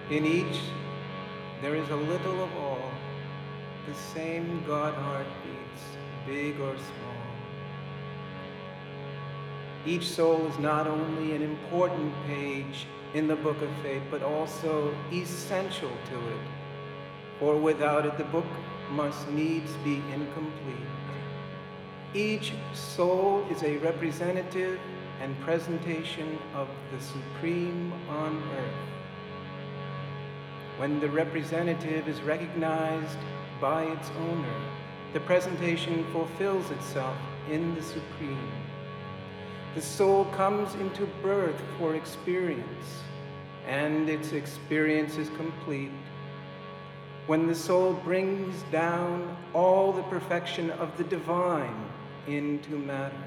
In each, there is a little of all. The same God heart beats, big or small. Each soul is not only an important page in the book of fate, but also essential to it. For without it, the book must needs be incomplete. Each soul is a representative and presentation of the supreme on earth. When the representative is recognized by its owner, the presentation fulfills itself in the supreme. The soul comes into birth for experience, and its experience is complete when the soul brings down all the perfection of the divine into matter.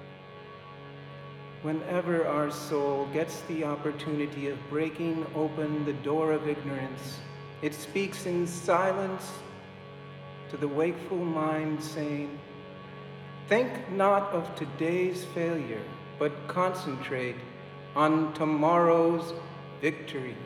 Whenever our soul gets the opportunity of breaking open the door of ignorance, it speaks in silence to the wakeful mind, saying, "Think not of today's failure, but concentrate on tomorrow's victory."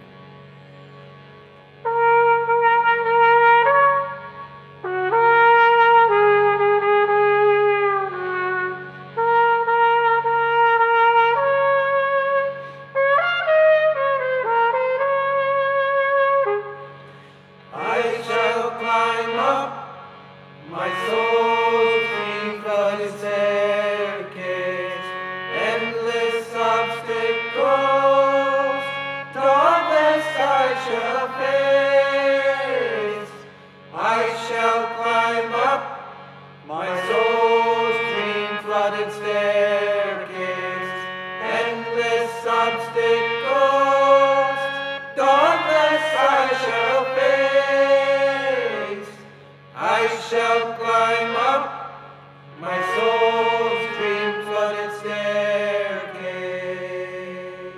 I shall climb up my soul's green-flooded staircase, endless obstacles, dauntless I shall face. I shall climb up my soul's green-flooded staircase, endless obstacles, dauntless I shall face. I shall climb up my soul's dream-flooded staircase.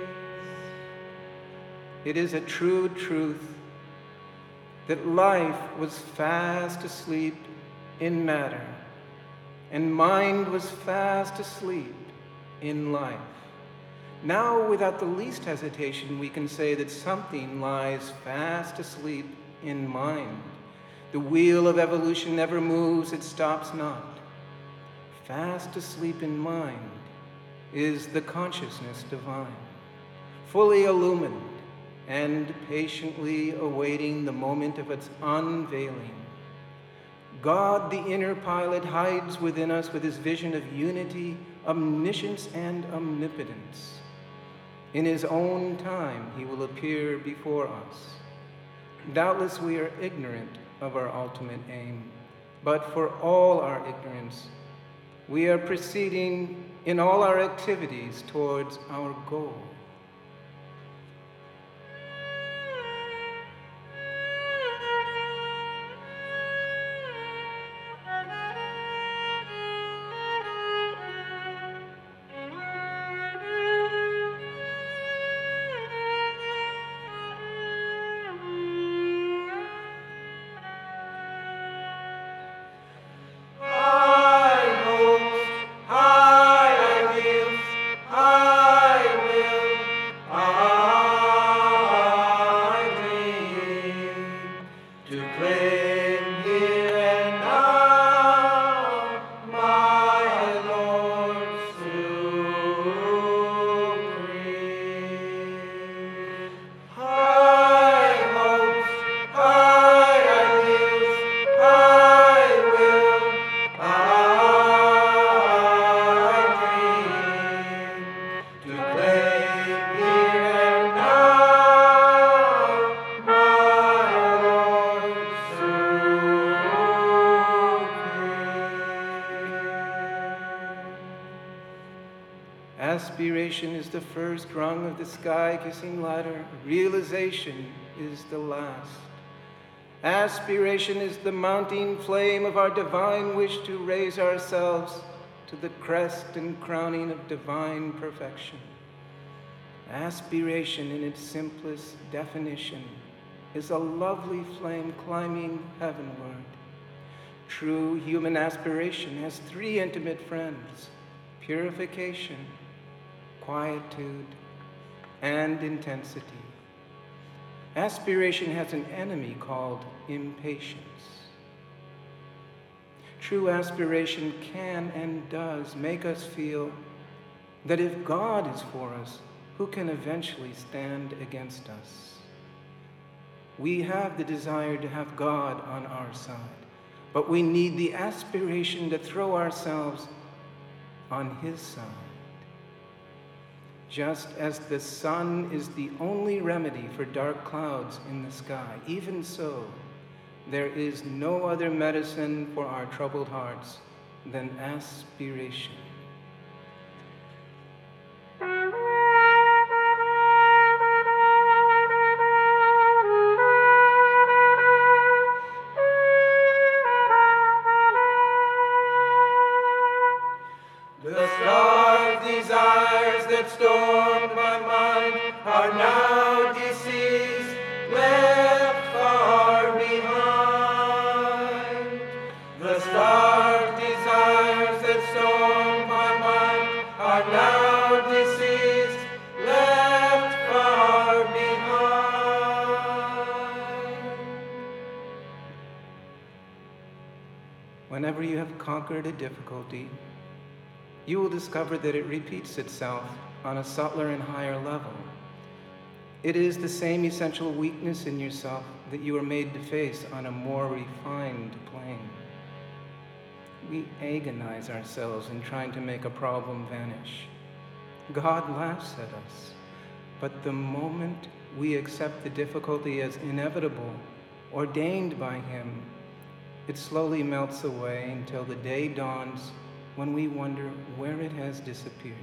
It is a true truth that life was fast asleep in matter, and mind was fast asleep in life. Now, without the least hesitation, we can say that something lies fast asleep in mind. The wheel of evolution never moves, it stops not. Fast asleep in mind is the consciousness divine, fully illumined and patiently awaiting the moment of its unveiling. God, the inner pilot, hides within us with his vision of unity, omniscience, and omnipotence. In his own time, he will appear before us. Doubtless we are ignorant of our ultimate aim, but for all our ignorance, we are proceeding in all our activities towards our goal. Aspiration is the first rung of the sky-kissing ladder. Realization is the last. Aspiration is the mounting flame of our divine wish to raise ourselves to the crest and crowning of divine perfection. Aspiration, in its simplest definition, is a lovely flame climbing heavenward. True human aspiration has three intimate friends: purification, quietude, and intensity. Aspiration has an enemy called impatience. True aspiration can and does make us feel that if God is for us, who can eventually stand against us? We have the desire to have God on our side, but we need the aspiration to throw ourselves on His side. Just as the sun is the only remedy for dark clouds in the sky, even so, there is no other medicine for our troubled hearts than aspiration. The starved desires that stormed my mind are now deceased, left far behind. The starved desires that stormed my mind are now deceased, left far behind. Whenever you have conquered a difficulty, you will discover that it repeats itself on a subtler and higher level. It is the same essential weakness in yourself that you are made to face on a more refined plane. We agonize ourselves in trying to make a problem vanish. God laughs at us, but the moment we accept the difficulty as inevitable, ordained by Him, it slowly melts away until the day dawns when we wonder where it has disappeared.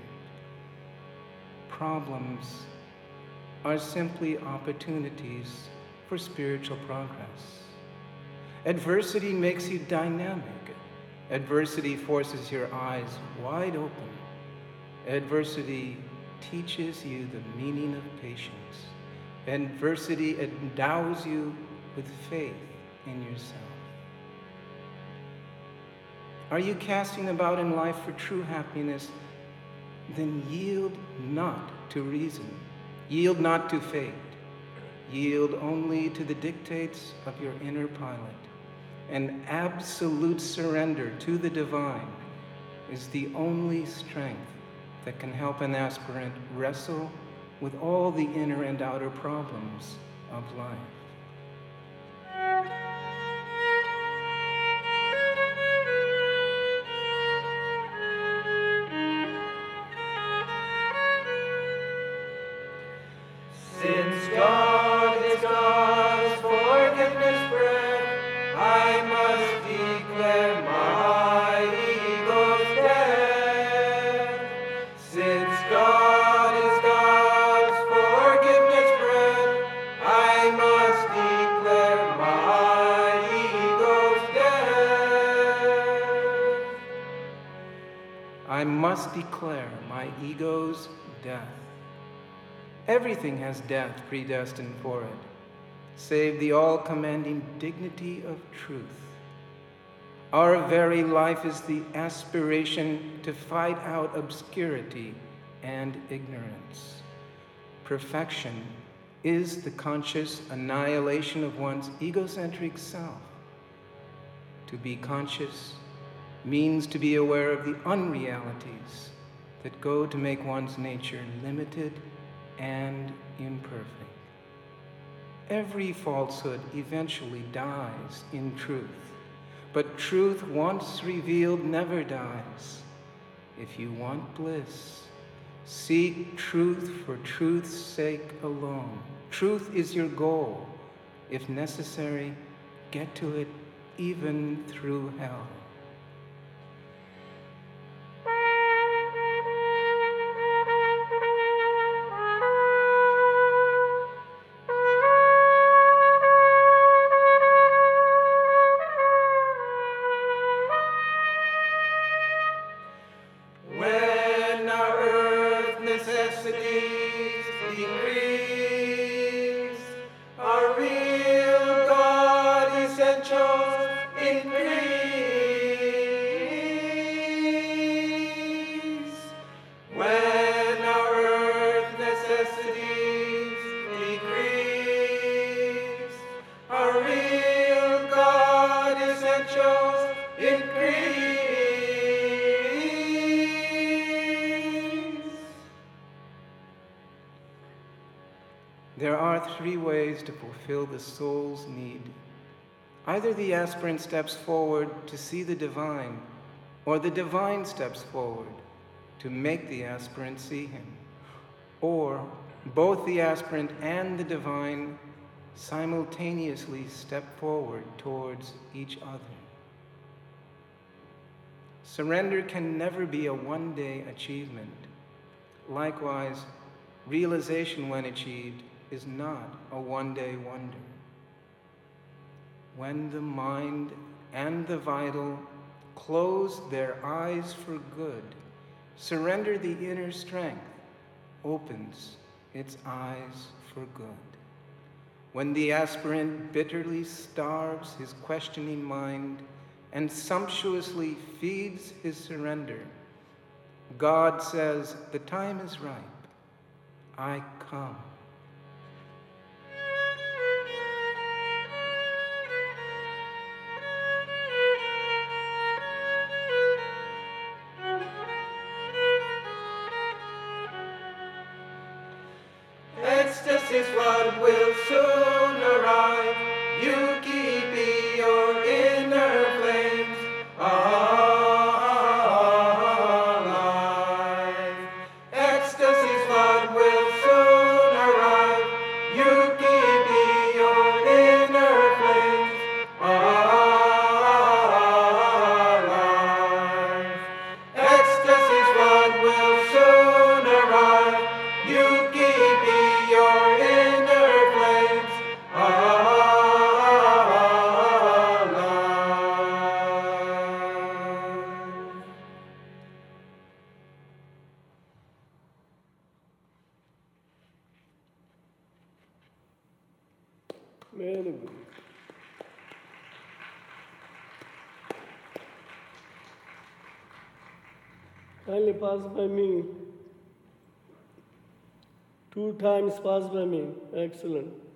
Problems are simply opportunities for spiritual progress. Adversity makes you dynamic. Adversity forces your eyes wide open. Adversity teaches you the meaning of patience. Adversity endows you with faith in yourself. Are you casting about in life for true happiness? Then yield not to reason. Yield not to fate. Yield only to the dictates of your inner pilot. An absolute surrender to the divine is the only strength that can help an aspirant wrestle with all the inner and outer problems of life. Since God is God's forgiveness bread, I must declare my ego's death. Since God is God's forgiveness bread, I must declare my ego's death. I must declare my ego's death. Everything has death predestined for it, save the all-commanding dignity of truth. Our very life is the aspiration to fight out obscurity and ignorance. Perfection is the conscious annihilation of one's egocentric self. To be conscious means to be aware of the unrealities that go to make one's nature limited and imperfect. Every falsehood eventually dies in truth, but truth once revealed never dies. If you want bliss, seek truth for truth's sake alone. Truth is your goal. If necessary, get to it even through hell. When our earth necessities decrease, our real God essentials increase. three ways to fulfill the soul's need. Either the aspirant steps forward to see the divine, or the divine steps forward to make the aspirant see him, or both the aspirant and the divine simultaneously step forward towards each other. Surrender can never be a one-day achievement. Likewise, realization when achieved is not a one-day wonder. When the mind and the vital close their eyes for good, surrender the inner strength opens its eyes for good. When the aspirant bitterly starves his questioning mind and sumptuously feeds his surrender, God says, the time is ripe. I come. Ecstasy's what will soon arrive. You keep your inner flames alive. Ecstasy's what will soon arrive. You keep your inner flames alive. Ecstasy's what will soon arrive. You keep your inner flames alive. Very good. Kindly pass by me. 2 times pass by me. Excellent.